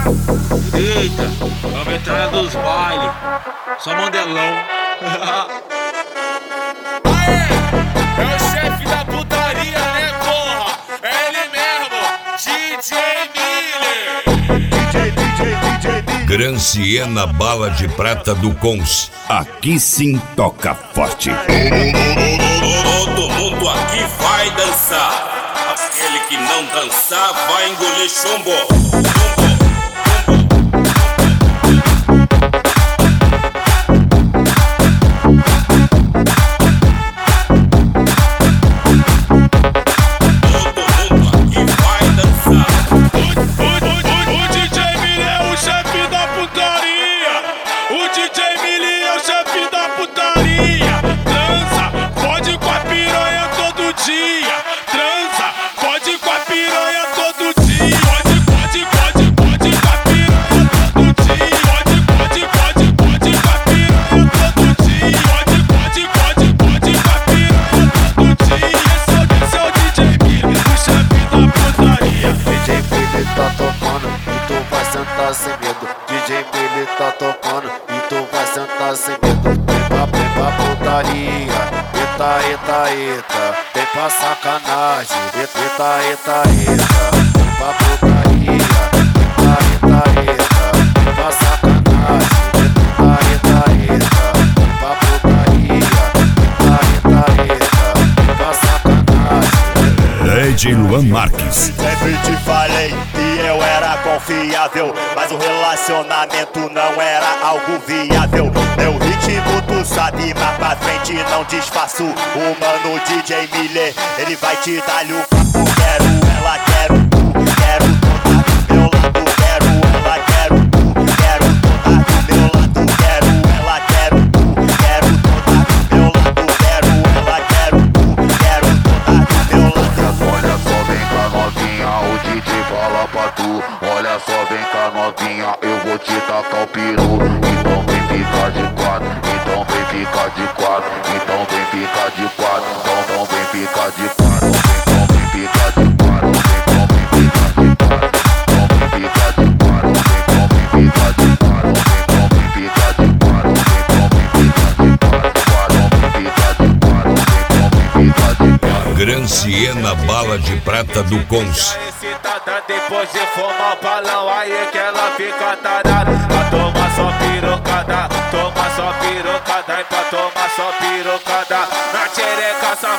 Eita, a veterana dos bailes, só mandelão. Aê, é o chefe da putaria, né, porra? É ele mesmo, DJ Miller. Granciena Bala de Prata do Cons. Aqui sim toca forte. Todo mundo aqui vai dançar. Aquele que não dançar vai engolir chumbo. Sem medo, DJ Miller tá tocando e tu vai sentar sem medo. Vem pra putaria, eita, eita, eita. Vem pra sacanagem, eita, eita, eita. Vem pra putaria, eita, eita, eita. Vem pra sacanagem, eita, eita, eita. Vem pra putaria, eita, eita, eita. Vem pra sacanagem. DJ Luan Marques. Sempre te falei que eu era confiável, mas o relacionamento não era algo viável. Meu ritmo tu sabe, mas pra frente não disfarço. O mano DJ Miller, ele vai te dar-lhe o papo. Quero ela, quero tu, quero toda do meu lado. Quero ela, quero tu, quero toda do meu lado. Quero ela, quero tu, quero toda do meu lado. Quero ela, quero tu, quero toda do meu lado. Olha só, vem cá novinha, o DJ fala pra tu. Olha só, vem cá novinha, eu vou te tacar o peru. Então vem ficar de quatro, então vem ficar de quatro. Então vem ficar de quatro, então vem ficar de quatro. Então vem ficar de quatro, então vem ficar de quatro. Então vem ficar de quatro, então vem ficar de quatro. Então vem ficar de quatro, então vem ficar de quatro. Então vem ficar de quatro, então vem ficar de quatro. Granciena Bala de Prata do Cons. Excitada depois de fumar o balão, aí que ela fica tarada. Pra tomar só pirocada, toma só pirocada. E pra tomar só pirocada, na xereca safada.